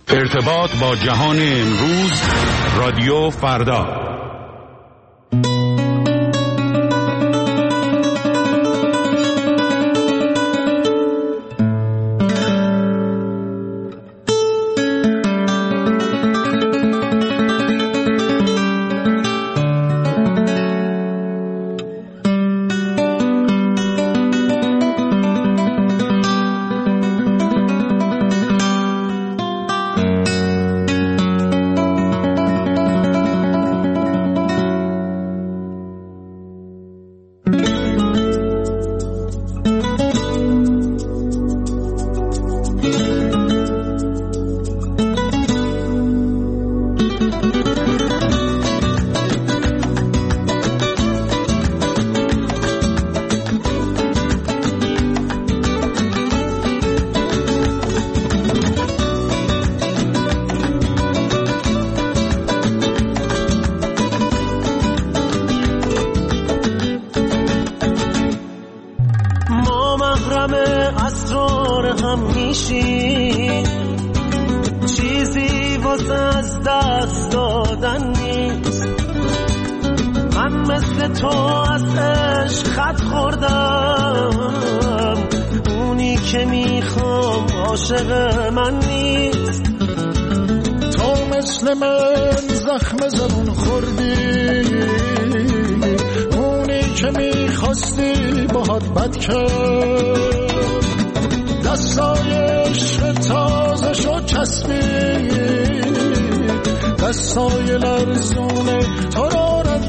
ارتباط با جهان امروز، رادیو فردا. چیزی واسه از دست دادن نیست. من مثل تو از عشق خط خوردم، اونی که میخوام عاشق من نیست. تو مثل من زخم زبون خوردی، اونی که میخواستی باهات بد کرد. دستای عشق تازه شد چسبید، دستای لرزونه تو را رد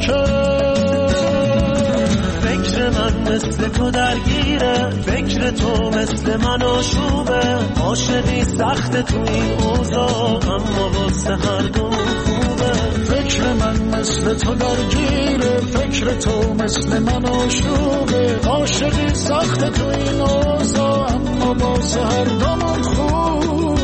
کرد. فکر من مثل تو درگیره، فکر تو مثل من آشوبه. عاشقی سخت تو این اوضاع، اما واسه هر دو خوبه. فکر من مثل تو درگیره، فکر تو مثل من آشوبه. عاشقی سخت تو این اوضاع، اما واسه هر دومون خوبه.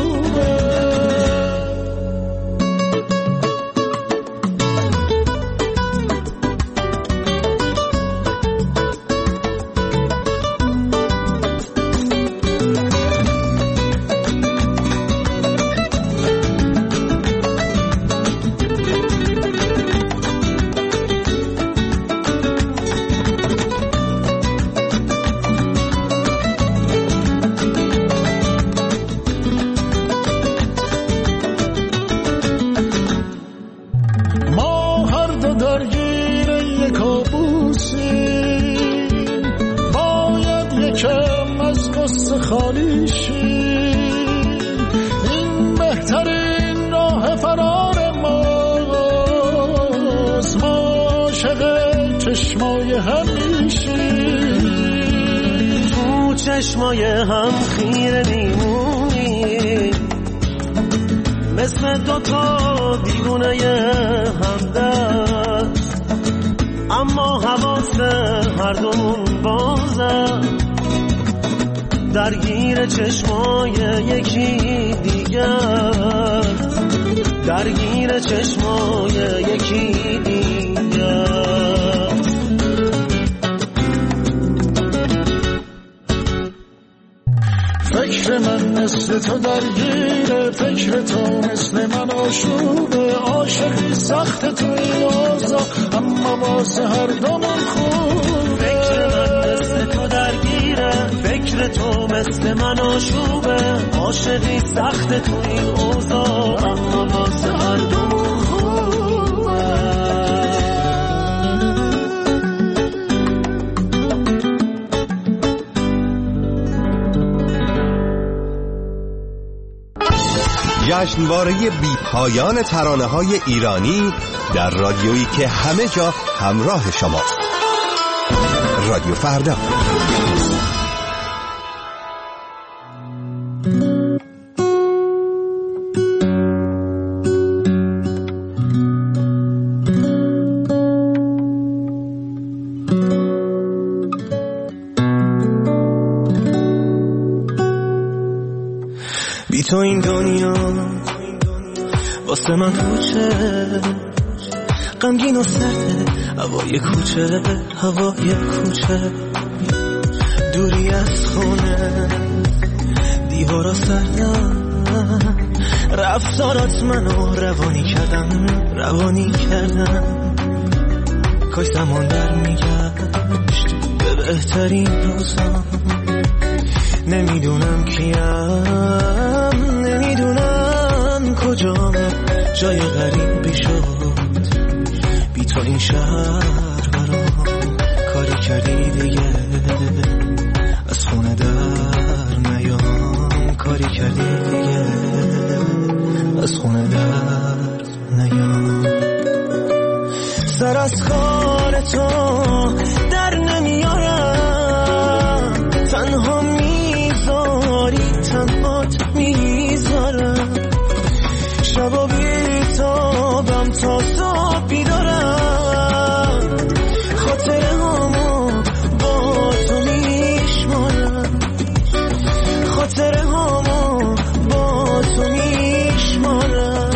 این بهترین راه فرار ماست، ما عاشق چشمای هم میشیم. تو چشمای هم خیره میمونی، مثل دوتا دیوونه همدست، اما حواس هر دومون بازه. درگیر چشمای یکی دیگر، درگیر چشمای یکی دیگر. فکر من مثل تو درگیره، فکر تو مثل من آشوبه. عاشقی سخت تو این اوضاع، اما واسه هر دومون خوبه. فکر من مثل تو درگیره، فکر تو مثل من آشوبه. عاشقی سخت تو این اوضاع، اما واسه هر دومون خوبه. جشنواره بی پایان ترانه‌های ایرانی در رادیویی که همه جا همراه شماست. رادیو فردا. بی تو این دنیا واسه من کوچه، غمگین و سرده هوای کوچه، هوای کوچه. دوری از خونه دیوارا سردن، رفتارات منو روانی کردن کاش زمان در میگشت به بهترین روزا. نمیدونم کیم، نمیدونم کجام، جای غریبی شد بی تو این شهر برام. کاری کردی دیگه از خونه در نیام، کاری کردی دیگه از خونه در نیام. سر از کار تو در نمیارم، تنها میذاری تنهات میذارم. شبا بیتابم تا صبح بیدارم، خاطره هامو با تو میشمارم، خاطره هامو با تو میشمارم.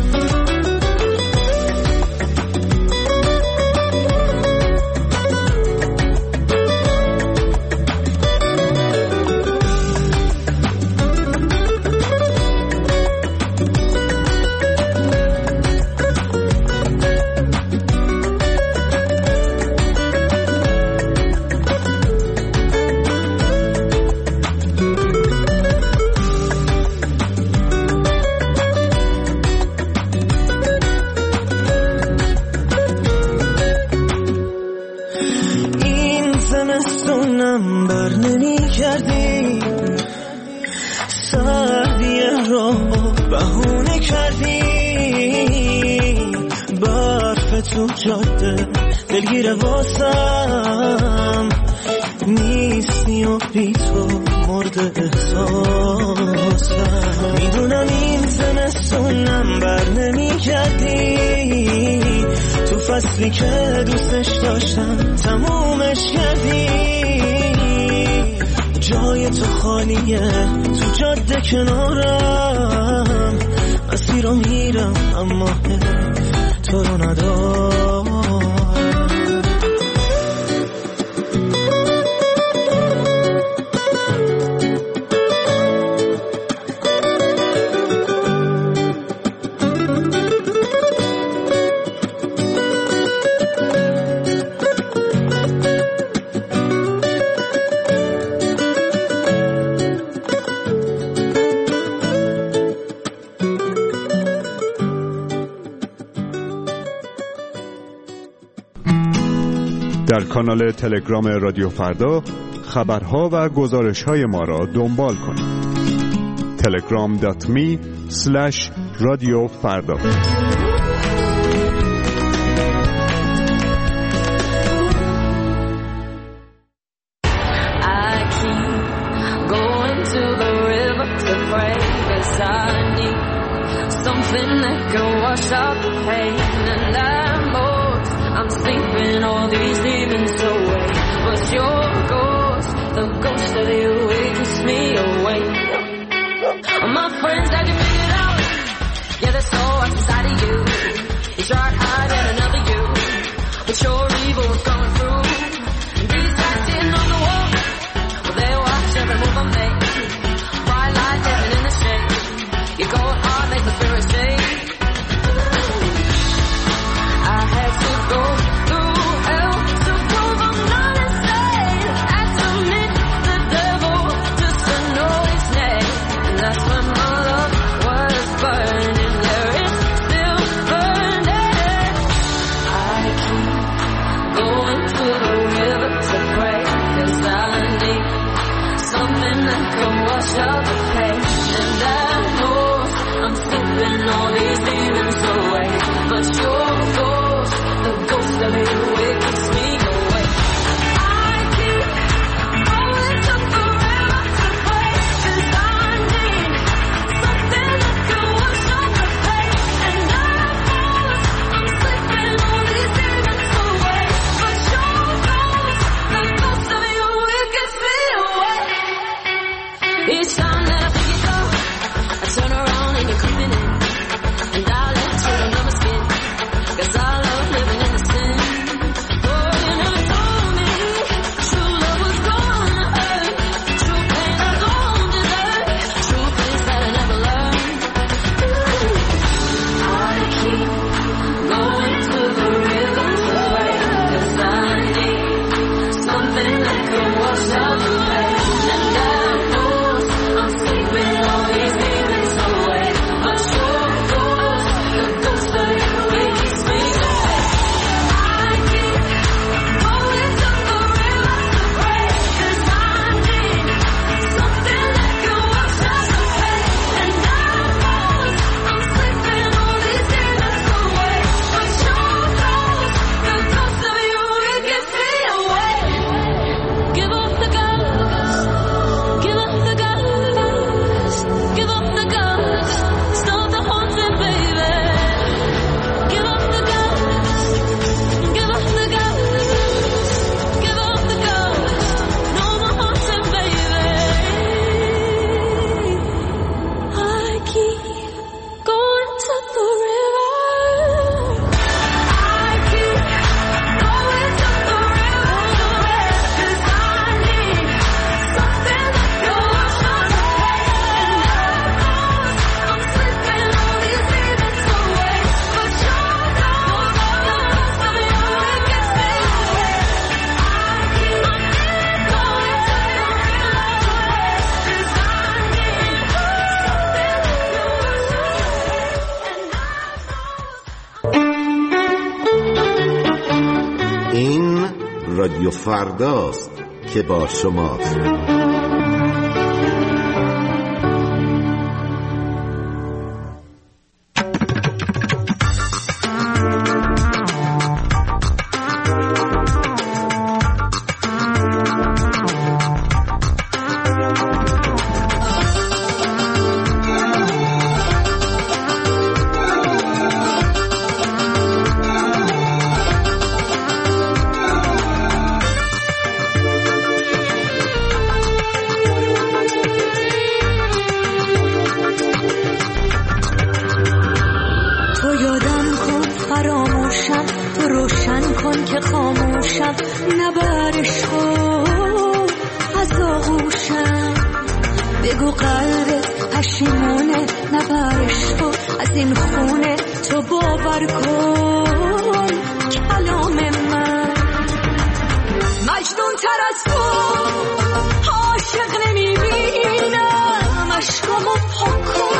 تو جاده دلگیر واسم نیستی و بی تو مرد احساسم. میدونم این زمستونم بر نمی کردی، تو فصلی که دوستش داشتم تمومش کردی. جای تو خالیه تو جاده کنارم، مسیر رو میرم اما تو رو ندارم. در کانال تلگرام رادیو فردا خبرها و گزارش‌های ما را دنبال کنید. telegram.me/رادیوفردا. I'm sleeping, all these demons away. But your ghost, the ghost of you, it keeps me awake. My friends had you figured out. Yeah, there's so much inside of you. You tried hiding another you, but your evil was going through. And these guys sitting on the wall, well, they watch every move I make. Bright light heaven in the shade. Your cold heart makes the spirit shake. I had to go through hell to prove I'm not insane. Had to meet the devil just to know his name. And that's when my love was burning. There it's still burning. I keep going to the رادیو فرداست که با شماست. بگو قلبت پشیمونه نبرش تو از این خونه، تو باور کن کلام من. مجنون تر از تو عاشق نمیبینم، عشقمو پاک کن